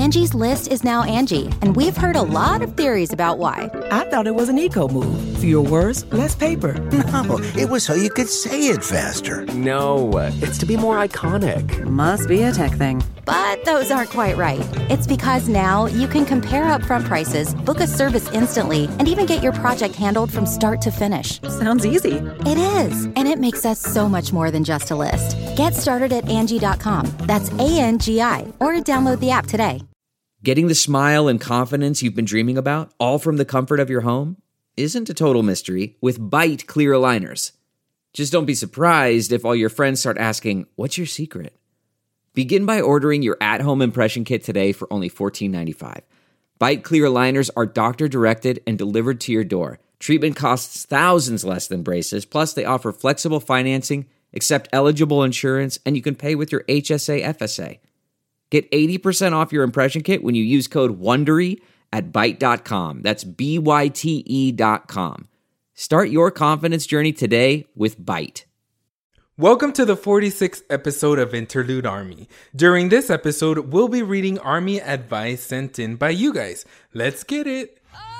Angie's List is now Angie, and we've heard a lot of theories about why. I thought it was an eco move. Fewer words, less paper. No, it was so you could say it faster. No, it's to be more iconic. Must be a tech thing. But those aren't quite right. It's because now you can compare upfront prices, book a service instantly, and even get your project handled from start to finish. Sounds easy. It is, and it makes us so much more than just a list. Get started at Angie.com. That's ANGI, or download the app today. Getting the smile and confidence you've been dreaming about, all from the comfort of your home, isn't a total mystery with Byte clear aligners. Just don't be surprised if all your friends start asking, "What's your secret?" Begin by ordering your at-home impression kit today for only $14.95. Byte clear aligners are doctor-directed and delivered to your door. Treatment costs thousands less than braces, plus they offer flexible financing, accept eligible insurance, and you can pay with your HSA FSA. Get 80% off your impression kit when you use code WONDERY at Byte.com. That's BYTE.com. Start your confidence journey today with Byte. Welcome to the 46th episode of Interlude Army. During this episode, we'll be reading Army advice sent in by you guys. Let's get it.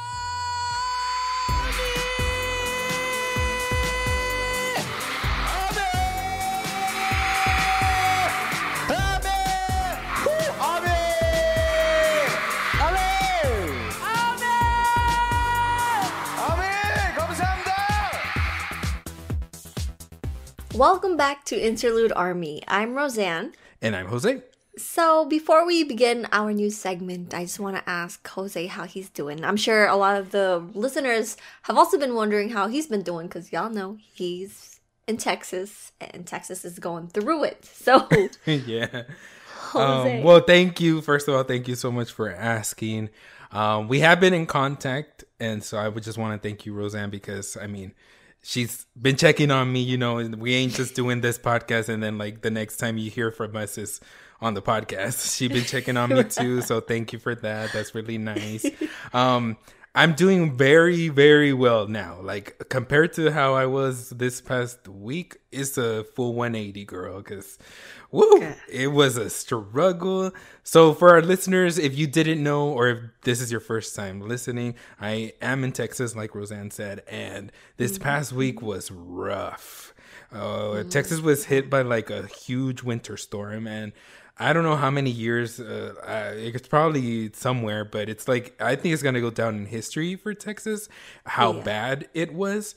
Welcome back to Interlude Army. I'm Roseanne. And I'm Jose. So before we begin our new segment, I just want to ask Jose how he's doing. I'm sure a lot of the listeners have also been wondering how he's been doing because y'all know he's in Texas and Texas is going through it. So yeah. Jose. Well, thank you. First of all, thank you so much for asking. We have been in contact, and so I would just want to thank you, Roseanne, because she's been checking on me, and we ain't just doing this podcast and then like the next time you hear from us is on the podcast. She's been checking on me too. So thank you for that. That's really nice. I'm doing very, very well now. Like compared to how I was this past week, it's a full 180, girl. Because it was a struggle. So for our listeners, if you didn't know, or if this is your first time listening, I am in Texas, like Roseanne said, and this past week was rough. Texas was hit by like a huge winter storm, and I don't know how many years, it's probably somewhere, but it's like, I think it's going to go down in history for Texas, how bad it was.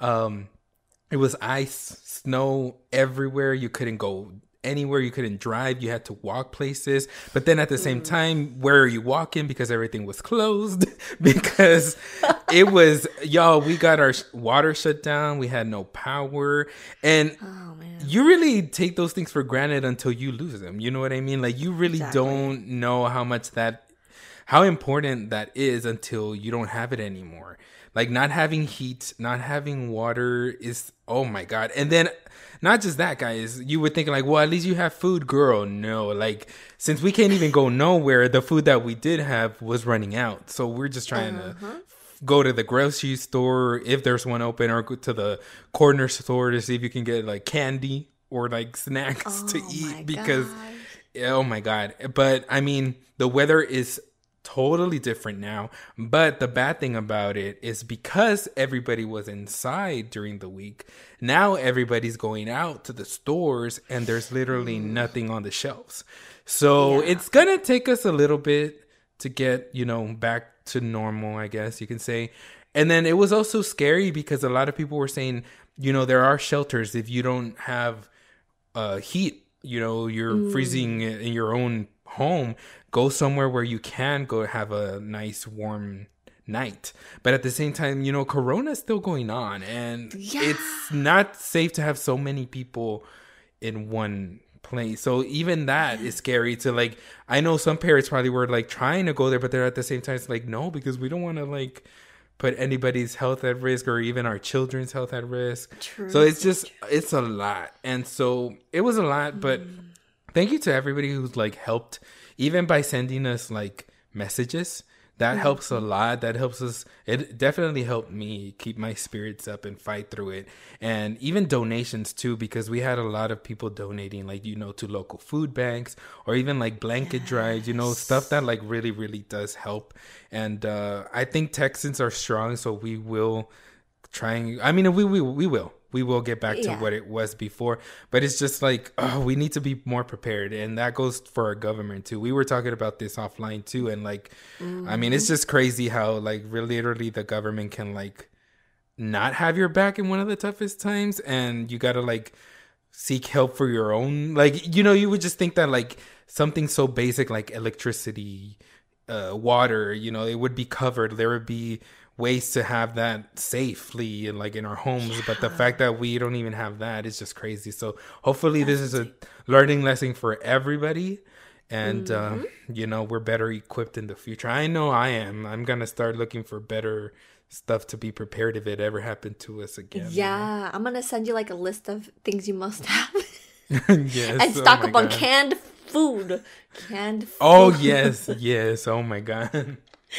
It was ice, snow everywhere. You couldn't go anywhere. You couldn't drive. You had to walk places. But then at the same time, where are you walking? Because everything was closed. Because it was, we got our water shut down. We had no power. And you really take those things for granted until you lose them. You know what I mean? Like you really don't know how important that is until you don't have it anymore. Like not having heat, not having water is, oh my God. And then not just that, guys, you would think like, well, at least you have food, girl. No, like since we can't even go nowhere, the food that we did have was running out. So we're just trying to go to the grocery store if there's one open, or go to the corner store to see if you can get like candy or like snacks to eat because, oh my God. But I mean, the weather is totally different now, but the bad thing about it is because everybody was inside during the week, now everybody's going out to the stores and there's literally nothing on the shelves. So it's gonna take us a little bit to get back to normal, I guess you can say. And then it was also scary because a lot of people were saying there are shelters if you don't have heat, you're freezing in your own home, go somewhere where you can go have a nice warm night. But at the same time, Corona is still going on, and it's not safe to have so many people in one place. So even that is scary to like, I know some parents probably were like trying to go there, but they're at the same time, it's like, no, because we don't want to like put anybody's health at risk or even our children's health at risk. True. So it's a lot. And so it was a lot, but thank you to everybody who's like helped, even by sending us like messages that helps a lot. That helps us. It definitely helped me keep my spirits up and fight through it. And even donations too, because we had a lot of people donating, like, to local food banks, or even like blanket drives, stuff that like really, really does help. And I think Texans are strong, so we will try and, we will get back to what it was before, but it's just like, we need to be more prepared. And that goes for our government too. We were talking about this offline too. And like, I mean, it's just crazy how like literally the government can like not have your back in one of the toughest times. And you got to like seek help for your own, like, you would just think that like something so basic like electricity, water, it would be covered. There would be ways to have that safely and like in our homes, but the fact that we don't even have that is just crazy. So hopefully this is a learning lesson for everybody, and we're better equipped in the future. I know I'm gonna start looking for better stuff to be prepared if it ever happened to us again. I'm gonna send you like a list of things you must have. Yes, and stock up on canned food. Oh yes, oh my god.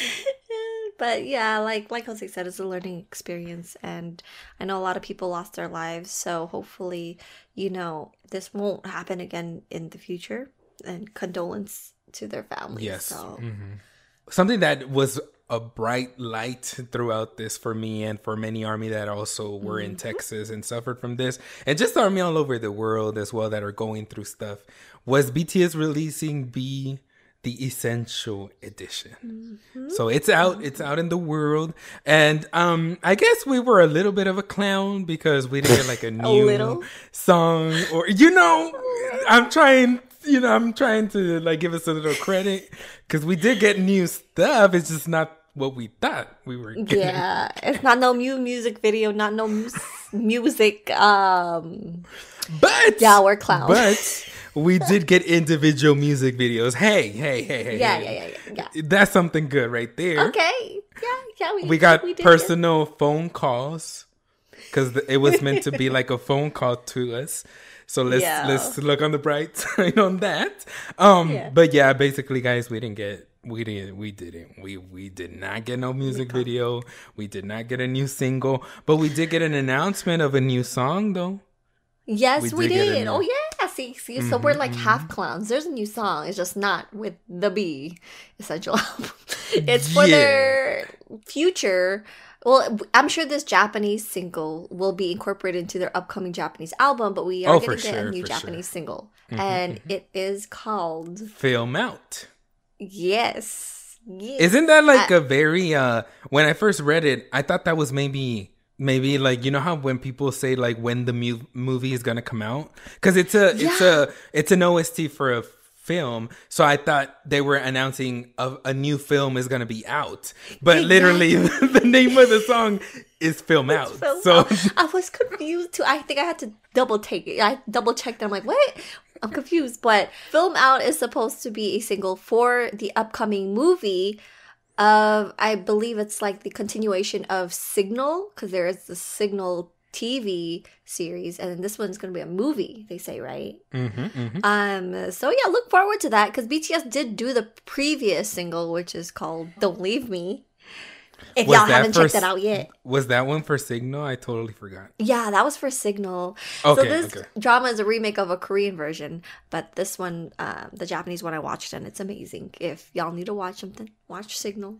But yeah, like Jose said, it's a learning experience, and I know a lot of people lost their lives, so hopefully, this won't happen again in the future, and condolence to their families. Yes. So. Something that was a bright light throughout this for me and for many Army that also were in Texas and suffered from this, and just Army all over the world as well that are going through stuff, was BTS releasing the Essential Edition. So it's out in the world, and I guess we were a little bit of a clown because we didn't get like a new song, or I'm trying to like give us a little credit because we did get new stuff. It's just not what we thought we were getting. Yeah, it's not no new music video, not no music. But yeah, we're clowns. But we did get individual music videos. Hey. Yeah. That's something good right there. Okay. Yeah. We got personal phone calls because it was meant to be like a phone call to us. So let's look on the bright side on that. But yeah, basically, guys, we did not get no music video. We did not get a new single, but we did get an announcement of a new song though. Yes, we did. Oh yeah. See. So we're like half clowns. There's a new song. It's just not with the B Essential album. It's for their future. Well, I'm sure this Japanese single will be incorporated into their upcoming Japanese album, but we are going to get a new Japanese single. And it is called Film Out. Yes. Isn't that like a very when I first read it, I thought that was maybe like, how when people say like when the movie is gonna come out, because it's an OST for a film, so I thought they were announcing a new film is gonna be out, but literally the name of the song is Film Out. So I was confused too. I think I had to double check that. I'm like, what? I'm confused. But Film Out is supposed to be a single for the upcoming movie. I believe it's like the continuation of Signal, because there is the Signal TV series, and this one's going to be a movie, they say, right? So yeah, look forward to that, because BTS did do the previous single, which is called Don't Leave Me. If y'all haven't checked that out yet. Was that one for Signal? I totally forgot. Yeah, that was for Signal. Okay, so this drama is a remake of a Korean version, but this one, the Japanese one, I watched, and it's amazing. If y'all need to watch something, watch Signal.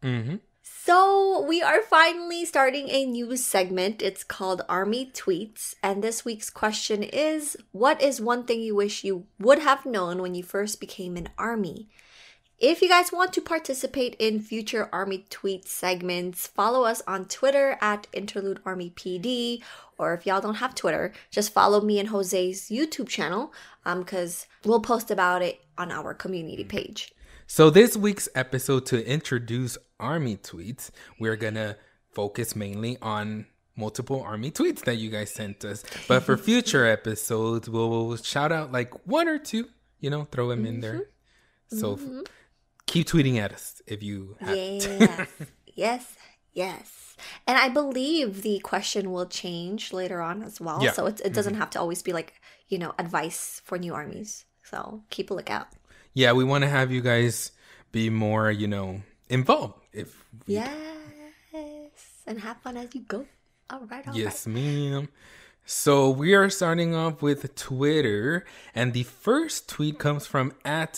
So we are finally starting a new segment. It's called Army Tweets, and this week's question is, what is one thing you wish you would have known when you first became an Army? If you guys want to participate in future Army Tweet segments, follow us on Twitter at InterludeArmyPD, or if y'all don't have Twitter, just follow me and Jose's YouTube channel, because we'll post about it on our community page. So this week's episode, to introduce Army Tweets, we're gonna focus mainly on multiple Army tweets that you guys sent us. But for future episodes, we'll shout out like one or two, throw them in there. So keep tweeting at us if you have Yes. And I believe the question will change later on as well. Yeah. So it doesn't have to always be like, advice for new armies. So keep a lookout. Yeah, we want to have you guys be more, involved. Yes. And have fun as you go. All right. Yes, ma'am. So we are starting off with Twitter, and the first tweet comes from at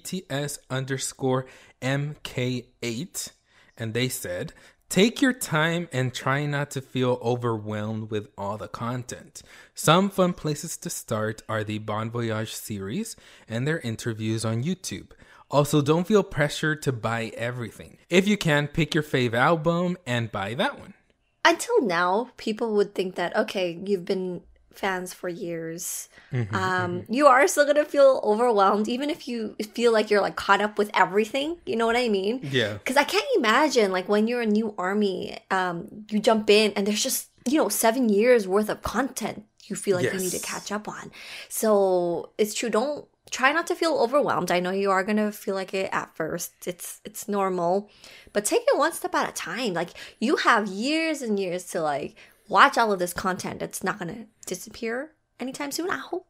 BTS_MK8, and they said, "Take your time and try not to feel overwhelmed with all the content. Some fun places to start are the Bon Voyage series and their interviews on YouTube. Also, don't feel pressure to buy everything. If you can, pick your fave album and buy that one." Until now, people would think that, okay, you've been fans for years. You are still going to feel overwhelmed, even if you feel like you're like caught up with everything. You know what I mean? Yeah. Because I can't imagine like when you're a new ARMY, you jump in and there's just, 7 years worth of content you feel like you need to catch up on. So it's true. Don't try not to feel overwhelmed. I know you are going to feel like it at first. It's normal. But take it one step at a time. Like, you have years and years to, like, watch all of this content. It's not going to disappear anytime soon, I hope.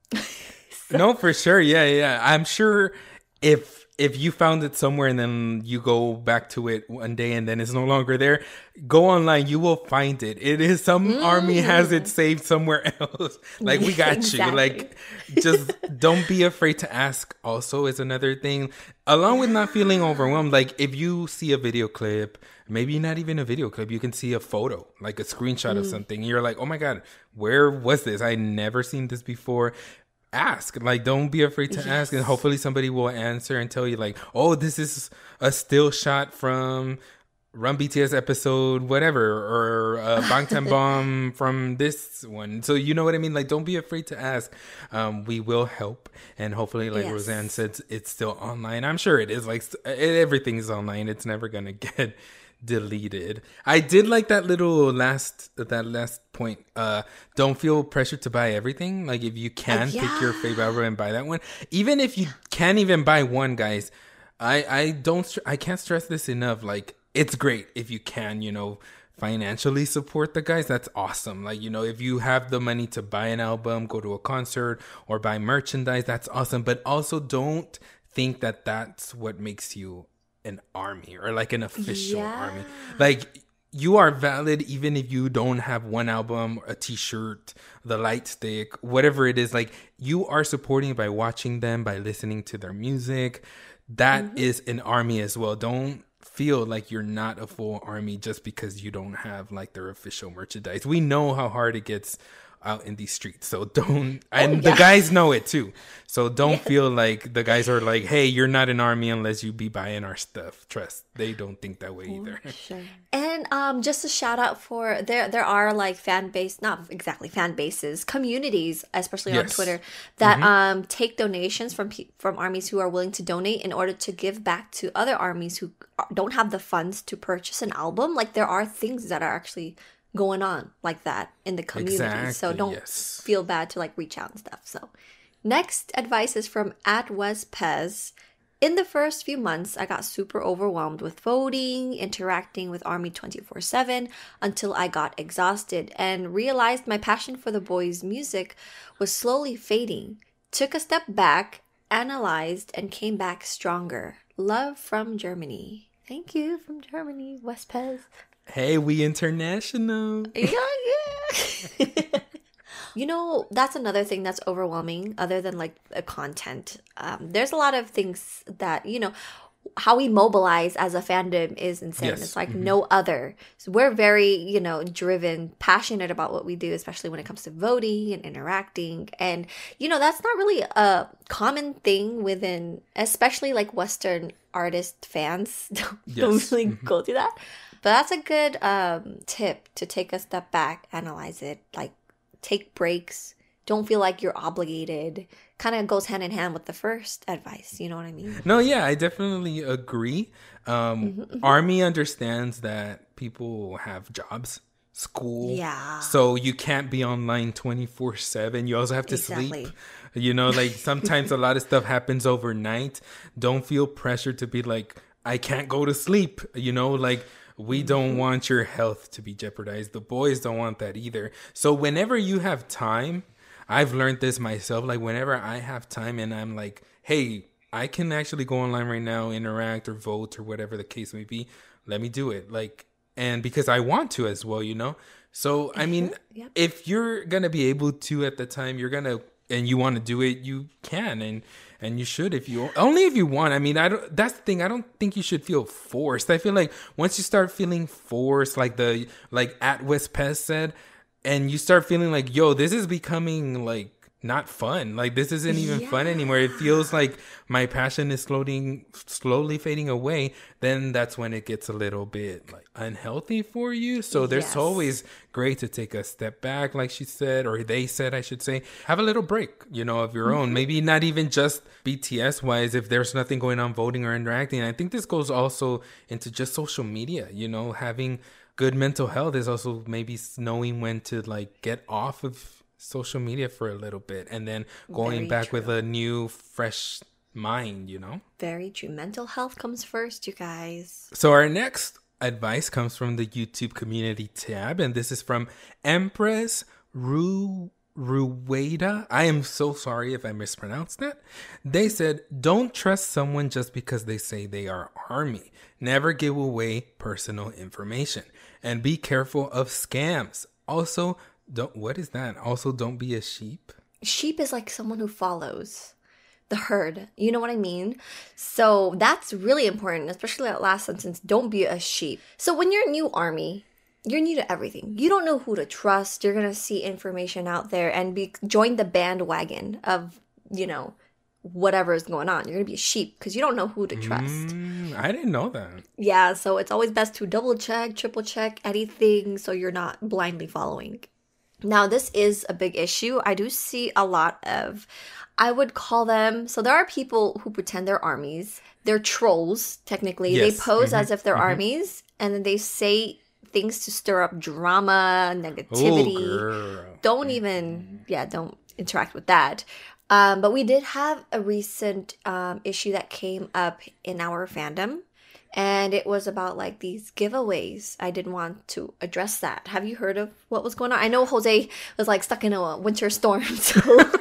No, for sure. Yeah. I'm sure if you found it somewhere and then you go back to it one day and then it's no longer there, go online, you will find it. It is some ARMY has it saved somewhere else. Like, we got Exactly. you. Like, just don't be afraid to ask also is another thing. Along with not feeling overwhelmed, like if you see a video clip, maybe not even a video clip, you can see a photo, like a screenshot of something. You're like, oh my God, where was this? I never seen this before. Ask, like, don't be afraid to ask, and hopefully somebody will answer and tell you like, oh, this is a still shot from Run BTS episode whatever, or Bangtan Bomb from this one. So you know what I mean? Like, don't be afraid to ask. We will help, and hopefully, like Roseanne said, it's still online. I'm sure it is. Like, everything is online. It's never gonna get deleted. I did like that last point. Don't feel pressured to buy everything. Like, if you can pick your favorite album and buy that one, even if you can't even buy one, guys, I can't stress this enough. Like, it's great if you can, financially support the guys. That's awesome. Like, if you have the money to buy an album, go to a concert, or buy merchandise, that's awesome. But also, don't think that that's what makes you an ARMY or like an official ARMY. Like, you are valid even if you don't have one album, a t-shirt, the light stick, whatever it is. Like, you are supporting by watching them, by listening to their music. That is an ARMY as well. Don't feel like you're not a full ARMY just because you don't have like their official merchandise. We know how hard it gets out in these streets, so don't. And the guys know it too, so don't feel like the guys are like, hey, you're not an ARMY unless you be buying our stuff. Trust, they don't think that way either. Sure. And just a shout out for there are like not exactly fan bases, communities, especially on Twitter, that take donations from ARMYs who are willing to donate in order to give back to other ARMYs who don't have the funds to purchase an album. Like, there are things that are actually going on like that in the community. Exactly, so don't feel bad to like reach out and stuff. So next advice is from @WesPez. In the first few months, I got super overwhelmed with voting, interacting with ARMY 24/7 until I got exhausted and realized my passion for the boys' music was slowly fading. Took a step back, analyzed, and came back stronger. Love from Germany. Thank you from Germany, WesPez. Hey, we international. Yeah. That's another thing that's overwhelming other than like the content. There's a lot of things that, how we mobilize as a fandom is insane. Yes. It's like no other. So we're very, driven, passionate about what we do, especially when it comes to voting and interacting. And, that's not really a common thing within, especially like Western artist fans don't really go through that. But that's a good tip to take a step back, analyze it, like take breaks. Don't feel like you're obligated. Kind of goes hand in hand with the first advice. You know what I mean? No, yeah, I definitely agree. ARMY understands that people have jobs, school. Yeah. So you can't be online 24/7. You also have to sleep. Like sometimes a lot of stuff happens overnight. Don't feel pressured to be like, I can't go to sleep. Like, we don't want your health to be jeopardized. The boys don't want that either. So whenever you have time, I've learned this myself. Like, whenever I have time and I'm like, hey, I can actually go online right now, interact or vote or whatever the case may be. Let me do it. Like, and because I want to as well, you know? So, I mean, if you're going to be able to at the time, you're going to, and you want to do it, you can. And you should if you want. I mean, that's the thing. I don't think you should feel forced. I feel like once you start feeling forced, like at West Pest said, and you start feeling like, yo, this is becoming like not fun. Like this isn't even fun anymore. It feels like my passion is slowly fading away. Then that's when it gets a little bit like unhealthy for you. So there's always great to take a step back, like she said, or they said, I should say, have a little break, you know, of your own. Maybe not even just BTS wise, if there's nothing going on voting or interacting. And I think this goes also into just social media, you know, having good mental health is also maybe knowing when to like get off of social media for a little bit and then going back with a new fresh mind, you know. Very true. Mental health comes first, you guys. So our next advice comes from the YouTube community tab, and this is from Empress Rueda. I am so sorry if I mispronounced that. They said, don't trust someone just because they say they are army. Never give away personal information, and be careful of scams. Also, what is that? Also, don't be a sheep. Sheep is like someone who follows the herd. You know what I mean? So that's really important, especially that last sentence. Don't be a sheep. So when you're a new army, you're new to everything. You don't know who to trust. You're going to see information out there and join the bandwagon of, you know, whatever is going on. You're going to be a sheep because you don't know who to trust. I didn't know that. Yeah, so it's always best to double check, triple check anything so you're not blindly following. Now, this is a big issue. I do see a lot of, I would call them, so there are people who pretend they're armies. They're trolls, technically. Yes. They pose as if they're armies, and then they say things to stir up drama, negativity. Don't interact with that. But we did have a recent issue that came up in our fandom. And it was about like these giveaways. I didn't want to address that. Have you heard of what was going on? I know Jose was like stuck in a winter storm. So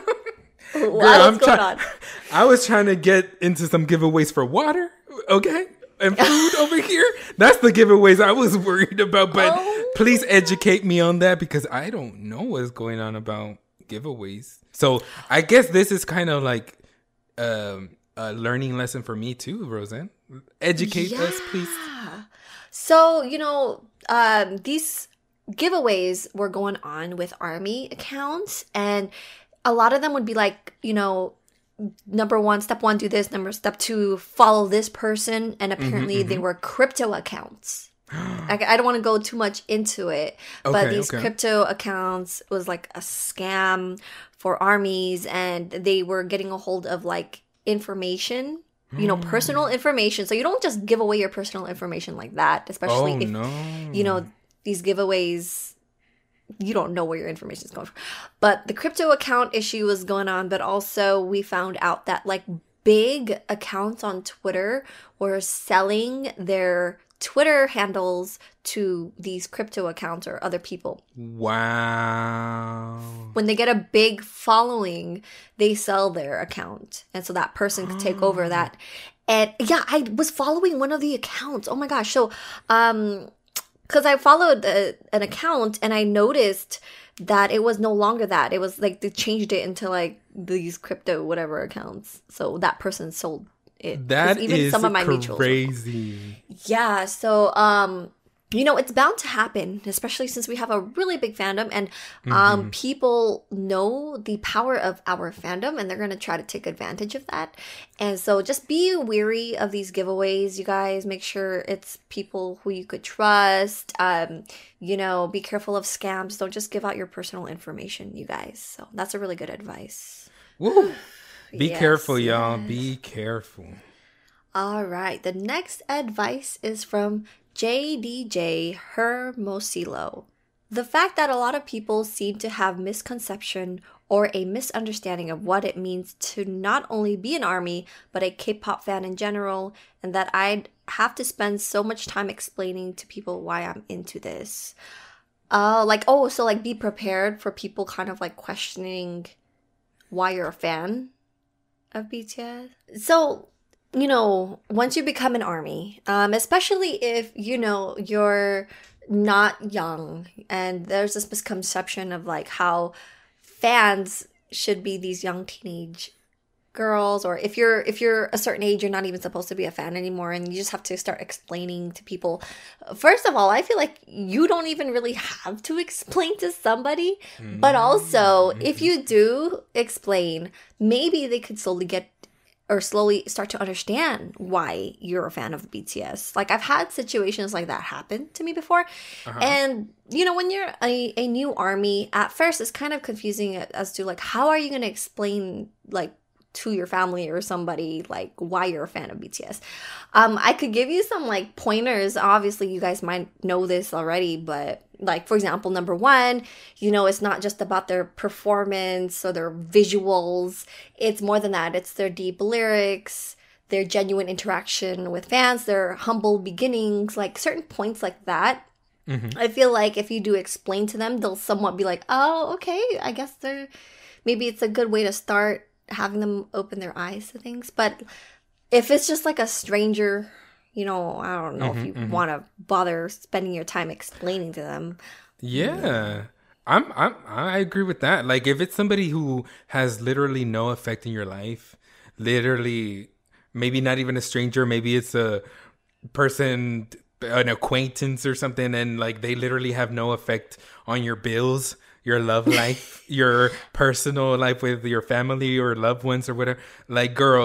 what's going on? I was trying to get into some giveaways for water, okay? And food over here. That's the giveaways I was worried about. But please educate me on that because I don't know what's going on about giveaways. So I guess this is kind of like a learning lesson for me too, Roseanne. Educate us, please. So, you know, these giveaways were going on with army accounts, and a lot of them would be like, you know, step one, do this. Step two, follow this person. And apparently they were crypto accounts. I don't want to go too much into it, but these crypto accounts was like a scam for armies, and they were getting a hold of like information, you know, personal information. So you don't just give away your personal information like that, especially if, you know, these giveaways, you don't know where your information is going from. But the crypto account issue was going on, but also we found out that like big accounts on Twitter were selling their Twitter handles to these crypto accounts or other people. Wow. When they get a big following, they sell their account. And so that person could take over that. And yeah, I was following one of the accounts. Oh my gosh. So, because I followed an account and I noticed that it was no longer that. It was like they changed it into like these crypto whatever accounts. So that person sold it. That even is some of my crazy. Yeah, so you know, it's bound to happen, especially since we have a really big fandom, and people know the power of our fandom, and they're going to try to take advantage of that. And so just be wary of these giveaways, you guys. Make sure it's people who you could trust. You know, be careful of scams. Don't just give out your personal information, you guys. So that's a really good advice. Woo! Be careful, y'all. Be careful. All right. The next advice is from JDJ Hermosilo. The fact that a lot of people seem to have misconception or a misunderstanding of what it means to not only be an army, but a K-pop fan in general, and that I'd have to spend so much time explaining to people why I'm into this. So be prepared for people kind of like questioning why you're a fan. of BTS? So, once you become an ARMY, especially if, you're not young, and there's this misconception of like how fans should be these young teenage girls, or if you're a certain age, you're not even supposed to be a fan anymore, and you just have to start explaining to people. First of all, I feel like you don't even really have to explain to somebody, but also if you do explain, maybe they could slowly start to understand why you're a fan of BTS. Like, I've had situations like that happen to me before. And, when you're a new ARMY, at first it's kind of confusing as to, like, how are you going to explain, like, to your family or somebody, like, why you're a fan of BTS. I could give you some, like, pointers. Obviously, you guys might know this already, but, like, for example, number one, it's not just about their performance or their visuals. It's more than that. It's their deep lyrics, their genuine interaction with fans, their humble beginnings, like, certain points like that. I feel like if you do explain to them, they'll somewhat be like, oh, okay, I guess maybe it's a good way to start having them open their eyes to things. But if it's just like a stranger, I don't know if you want to bother spending your time explaining to them. Yeah. I agree with that. Like, if it's somebody who has literally no effect in your life, literally, maybe not even a stranger, maybe it's a person, an acquaintance or something, and like they literally have no effect on your bills, your love life, your personal life with your family or loved ones or whatever. Like, girl,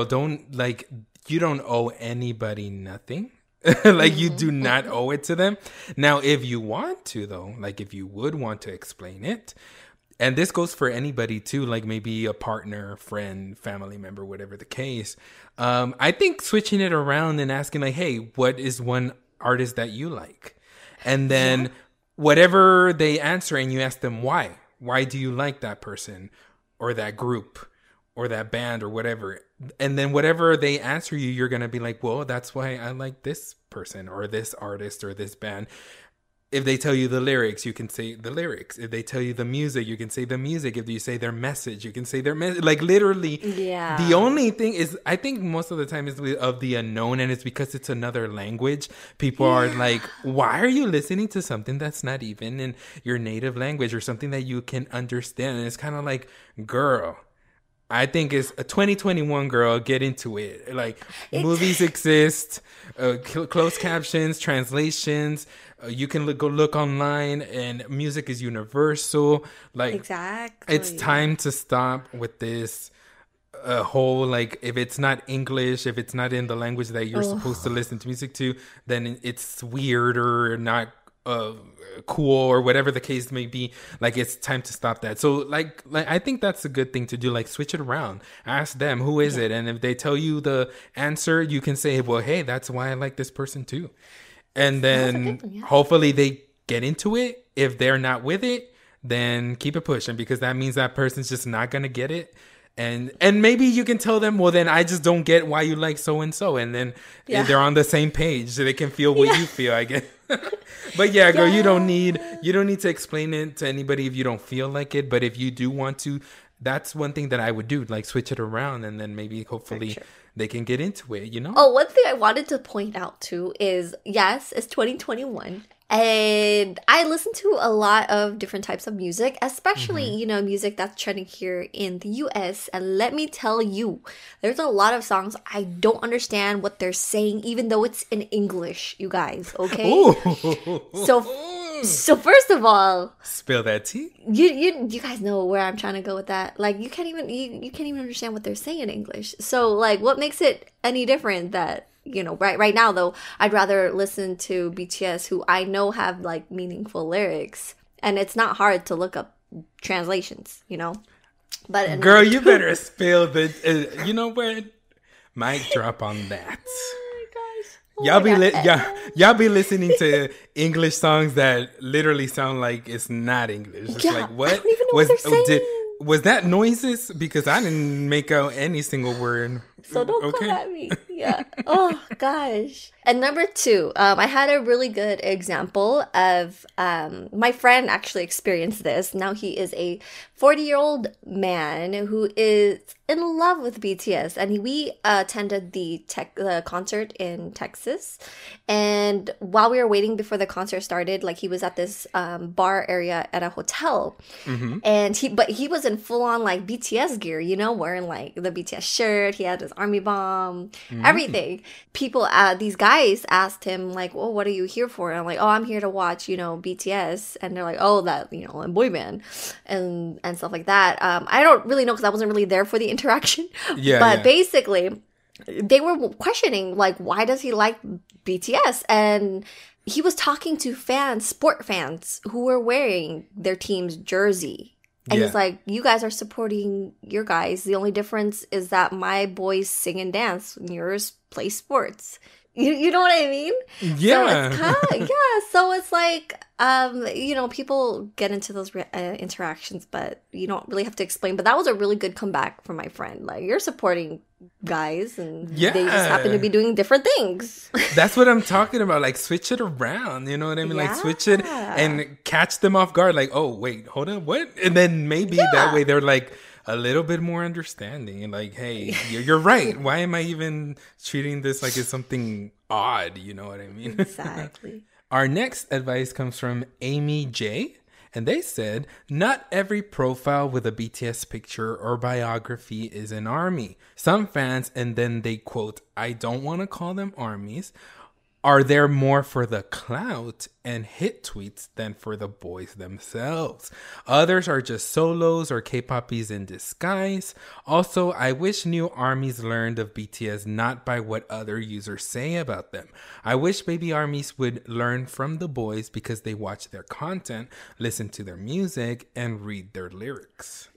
you don't owe anybody nothing. Like, you do not owe it to them. Now, if you want to, though, like, if you would want to explain it, and this goes for anybody too, like maybe a partner, friend, family member, whatever the case. I think switching it around and asking like, hey, what is one artist that you like? And then whatever they answer, and you ask them why. Why do you like that person or that group or that band or whatever? And then whatever they answer you, you're going to be like, well, that's why I like this person or this artist or this band. If they tell you the lyrics, you can say the lyrics. If they tell you the music, you can say the music. If you say their message, you can say their message. Like, literally, the only thing is, I think most of the time is of the unknown, and it's because it's another language. People are like, why are you listening to something that's not even in your native language or something that you can understand? And it's kind of like, girl, I think it's a 2021, girl, get into it. Like, movies exist, closed captions, translations. You can go look online, and music is universal. Like, exactly, it's time to stop with this whole, like, if it's not English, if it's not in the language that you're supposed to listen to music to, then it's weird or not cool or whatever the case may be. Like, it's time to stop that. So like I think that's a good thing to do. Like, switch it around, ask them who is it, and if they tell you the answer, you can say, well, hey, that's why I like this person too. And then hopefully they get into it. If they're not with it, then keep it pushing, because that means that person's just not gonna get it. And maybe you can tell them, well, then I just don't get why you like so and so, and then they're on the same page, so they can feel what you feel, I guess. But yeah, girl, you don't need to explain it to anybody if you don't feel like it. But if you do want to, that's one thing that I would do, like switch it around, and then maybe hopefully they can get into it, you know? Oh, one thing I wanted to point out too is, yes, it's 2021. And I listen to a lot of different types of music, especially, music that's trending here in the US. And let me tell you, there's a lot of songs I don't understand what they're saying, even though it's in English, you guys, okay? So first of all, spill that tea. You guys know where I'm trying to go with that. Like, you can't even understand what they're saying in English. So, like, what makes it any different that, right now, though, I'd rather listen to BTS, who I know have, like, meaningful lyrics. And it's not hard to look up translations, But girl, you better spill the, you know what? Mic drop on that. Y'all be listening to English songs that literally sound like it's not English. It's like, what? I don't even know what they're saying. Was that noises? Because I didn't make out any single word. So don't come at me. Yeah. Oh gosh. And number 2, I had a really good example of my friend actually experienced this. Now he is a 40-year-old man who is in love with BTS, and we attended the concert in Texas. And while we were waiting before the concert started, like he was at this bar area at a hotel, and he was in full on like BTS gear, you know, wearing like the BTS shirt. He had his army bomb, everything. People, these guys asked him like, "Well, what are you here for?" And I'm like, "Oh, I'm here to watch, you know, BTS." And they're like, "Oh, that, you know, a boy band," and stuff like that. I don't really know because I wasn't really there for the interaction. But basically, they were questioning like, why does he like BTS? And he was talking to sport fans who were wearing their team's jersey. And he's like, you guys are supporting your guys. The only difference is that my boys sing and dance and yours play sports. You know what I mean? Yeah. So it's so it's like, you know, people get into those interactions, but you don't really have to explain. But that was a really good comeback from my friend. Like, you're supporting guys, and they just happen to be doing different things. That's what I'm talking about. Like, switch it around. You know what I mean? Like, switch it and catch them off guard. Like, oh, wait, hold on, what? And then maybe that way they're like a little bit more understanding. Like, hey, you're right. Why am I even treating this like it's something odd? You know what I mean? Exactly. Our next advice comes from Amy J. And they said, not every profile with a BTS picture or biography is an ARMY. Some fans, and then they quote, I don't want to call them ARMYs, are there more for the clout and hit tweets than for the boys themselves. Others are just solos or K-poppies in disguise. Also, I wish new ARMYs learned of BTS not by what other users say about them. I wish baby ARMYs would learn from the boys because they watch their content, listen to their music, and read their lyrics.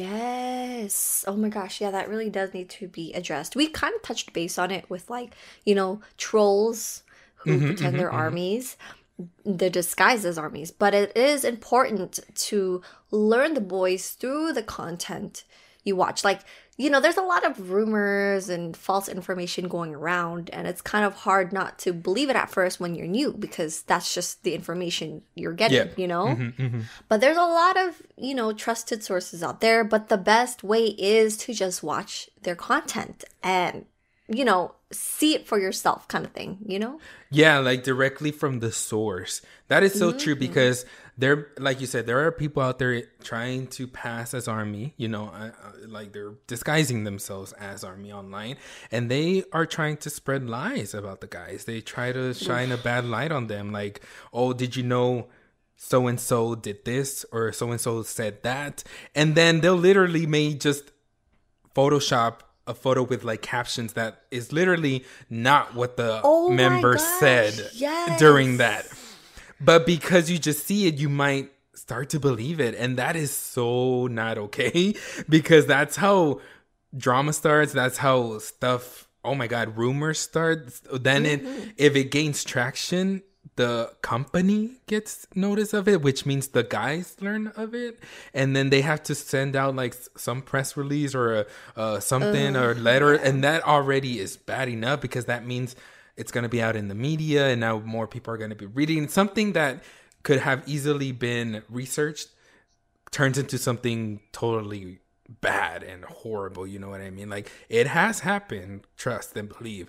Yes. Oh my gosh. Yeah, that really does need to be addressed. We kind of touched base on it with, like, you know, trolls who pretend they're ARMYs. They're disguised as ARMYs. But it is important to learn the boys through the content you watch. Like, you know, there's a lot of rumors and false information going around, and it's kind of hard not to believe it at first when you're new, because that's just the information you're getting, you know? But there's a lot of, you know, trusted sources out there, but the best way is to just watch their content and, you know, see it for yourself, kind of thing, you know? Yeah, like directly from the source. That is so true, because there, like you said, there are people out there trying to pass as ARMY, you know, like they're disguising themselves as ARMY online, and they are trying to spread lies about the guys. They try to shine a bad light on them, like, oh, did you know so-and-so did this, or so-and-so said that? And then they'll literally may just Photoshop a photo with like captions that is literally not what the member said during that. But because you just see it, you might start to believe it. And that is so not okay, because that's how drama starts. That's how stuff, oh my God, rumors start. Then if it gains traction, the company gets notice of it, which means the guys learn of it, and then they have to send out like some press release or something or letter, and that already is bad enough, because that means it's going to be out in the media, and now more people are going to be reading something that could have easily been researched, turns into something totally bad and horrible. You know what I mean? Like, it has happened, trust and believe.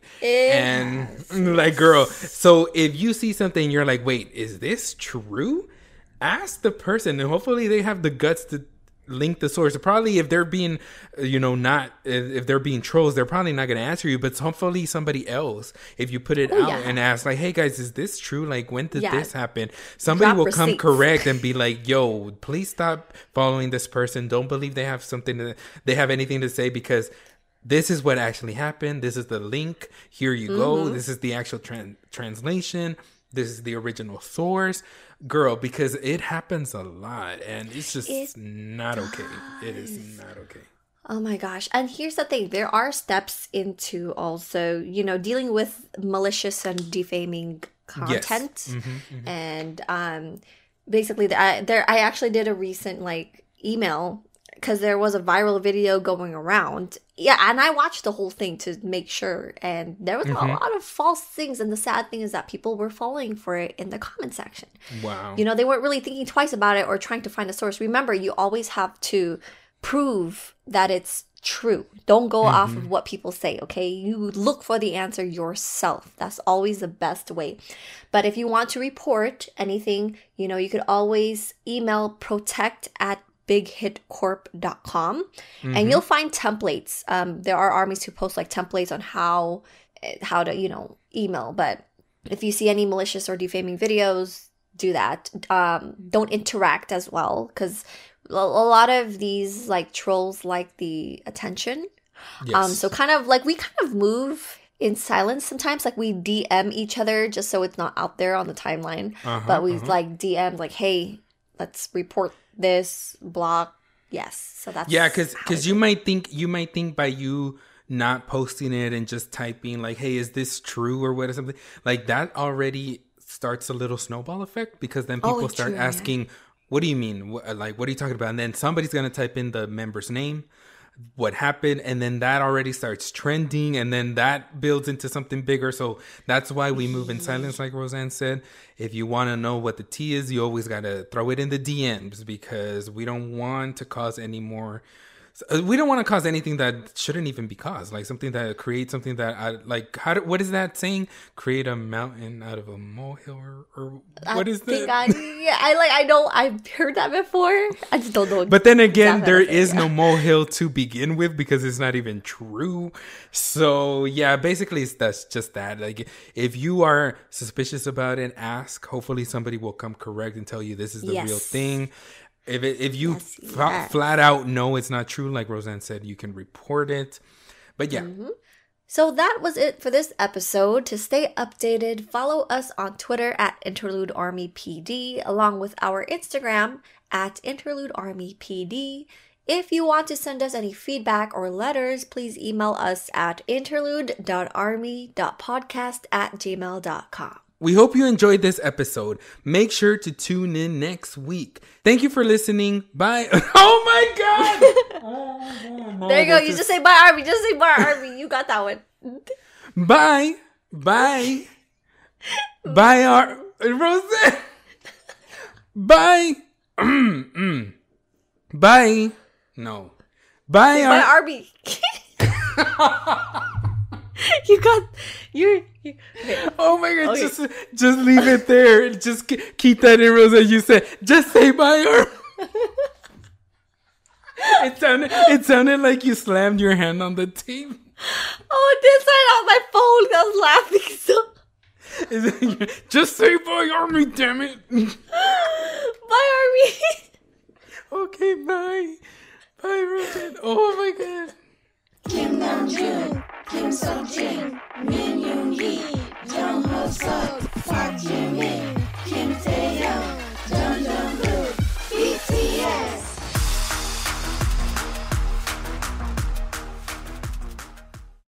Like, girl, so if you see something, you're like, wait, is this true? Ask the person, and hopefully they have the guts to link the source. Probably if they're being, you know, not, if they're being trolls, they're probably not going to answer you, but hopefully somebody else, if you put it out and ask like, hey guys, is this true? Like, when did this happen? Somebody will come correct and be like, yo, please stop following this person. Don't believe they have anything to say, because this is what actually happened. This is the link. Here you go. This is the actual translation. This is the original source. Girl, because it happens a lot, and it's just not okay. It is not okay. Oh my gosh. And here's the thing. There are steps into also, you know, dealing with malicious and defaming content. And basically, I actually did a recent like email because there was a viral video going around. Yeah, and I watched the whole thing to make sure. And there was a lot of false things. And the sad thing is that people were falling for it in the comment section. Wow. You know, they weren't really thinking twice about it or trying to find a source. Remember, you always have to prove that it's true. Don't go off of what people say, okay? You look for the answer yourself. That's always the best way. But if you want to report anything, you know, you could always email protect@bighitcorp.com and you'll find templates. There are armies who post like templates on how to, you know, email. But if you see any malicious or defaming videos, do that. Don't interact as well, because a lot of these like trolls like the attention. Yes. So kind of like we kind of move in silence sometimes. Like we DM each other just so it's not out there on the timeline. But we like DM like, hey, let's report this, block. Yes. So that's because you might think by you not posting it and just typing like, hey, is this true or what or something like that already starts a little snowball effect, because then people start asking, what do you mean? What are you talking about? And then somebody's going to type in the member's name, what happened, and then that already starts trending, and then that builds into something bigger. So that's why we move in silence, like Roseanne said. If you want to know what the tea is, you always got to throw it in the DMs, because we don't want to cause any more... We don't want to cause anything that shouldn't even be caused, like something that creates something that what is that saying? Create a mountain out of a molehill, or what is that? I know I've heard that before. I just don't know. But then again, there is no molehill to begin with, because it's not even true. So yeah, basically that's just that. Like if you are suspicious about it, ask. Hopefully somebody will come correct and tell you this is the real thing. If you flat out know it's not true, like Roseanne said, you can report it. But yeah. So that was it for this episode. To stay updated, follow us on Twitter @InterludeArmyPD, along with our Instagram @InterludeArmyPD. If you want to send us any feedback or letters, please email us at interlude.army.podcast@gmail.com. We hope you enjoyed this episode. Make sure to tune in next week. Thank you for listening. Bye. Oh my God. There you go. You just say bye, Army. Just say bye, Army. You got that one. Bye. Bye. Bye, Roseanne. Bye. Bye. No. Bye, bye, Army. Okay. Oh my God, okay. Just leave it there. Just keep that in, Rosa. You said, just say bye, Army. It sounded like you slammed your hand on the table. Oh, this side on my phone. I was laughing so. Just say bye, Army, damn it. Bye, Army. Okay, bye. Bye, Rosa. Oh my God. Kim Namjoon, Kim Seokjin, Min Yoon Hee, Jung Ho Suk, Park Jimin.